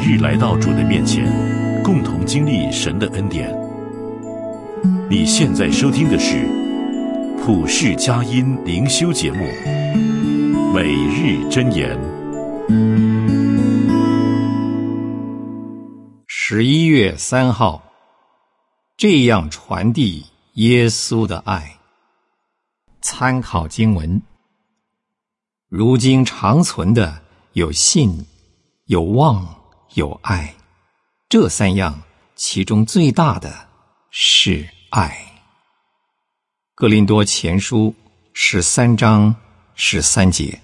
日来到主的面前，共同经历神的恩典。你现在收听的是普世佳音灵修节目《每日箴言》。 11月3号，这样传递耶稣的爱。参考经文：如今长存的有信、有望、有爱，这三样，其中最大的是爱。哥林多前书13章13节。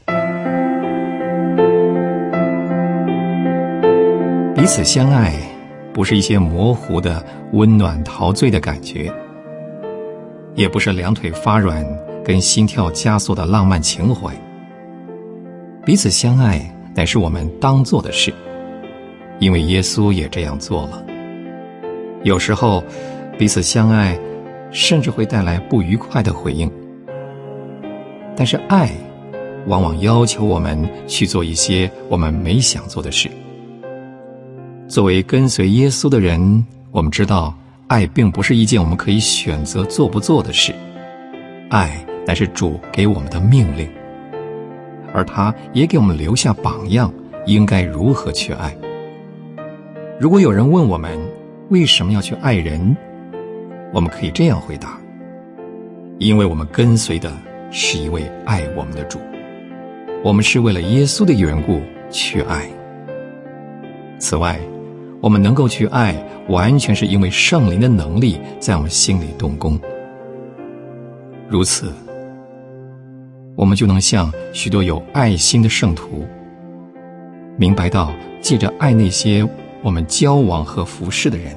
彼此相爱，不是一些模糊的温暖陶醉的感觉，也不是两腿发软跟心跳加速的浪漫情怀。彼此相爱乃是我们当做的事，因为耶稣也这样做了。有时候彼此相爱甚至会带来不愉快的回应，但是爱往往要求我们去做一些我们没想做的事。作为跟随耶稣的人，我们知道爱并不是一件我们可以选择做不做的事，爱乃是主给我们的命令，而他也给我们留下榜样，应该如何去爱。如果有人问我们为什么要去爱人，我们可以这样回答：因为我们跟随的是一位爱我们的主，我们是为了耶稣的缘故去爱。此外，我们能够去爱，完全是因为圣灵的能力在我们心里动工。如此，我们就能像许多有爱心的圣徒，明白到借着爱那些我们交往和服侍的人，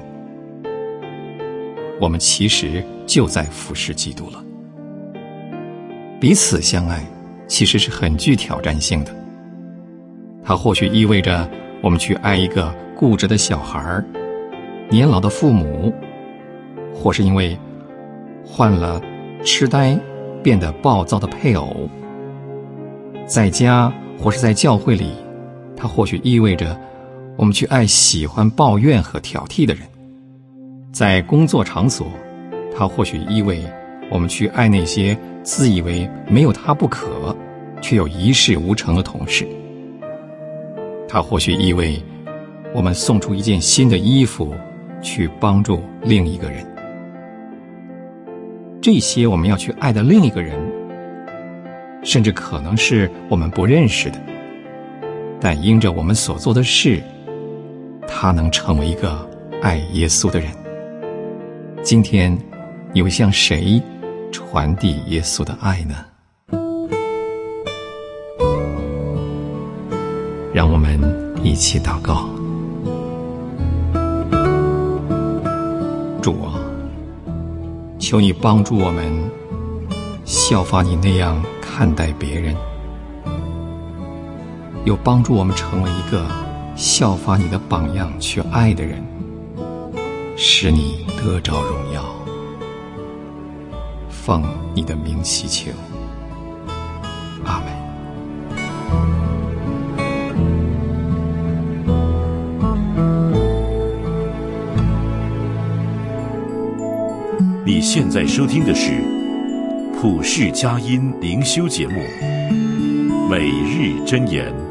我们其实就在服侍基督了。彼此相爱其实是很具挑战性的，它或许意味着我们去爱一个固执的小孩、年老的父母，或是因为患了痴呆变得暴躁的配偶。在家或是在教会里，它或许意味着我们去爱喜欢抱怨和挑剔的人。在工作场所，它或许意味我们去爱那些自以为没有他不可，却又一事无成的同事。它或许意味我们送出一件新的衣服去帮助另一个人。这些我们要去爱的另一个人，甚至可能是我们不认识的，但因着我们所做的事，他能成为一个爱耶稣的人。今天你会向谁传递耶稣的爱呢？让我们一起祷告。主啊，求你帮助我们效法你那样看待别人，又帮助我们成为一个效法你的榜样去爱的人，使你得着荣耀。奉你的名祈求，阿们。 你现在收听的是普世佳音灵修节目《每日箴言》。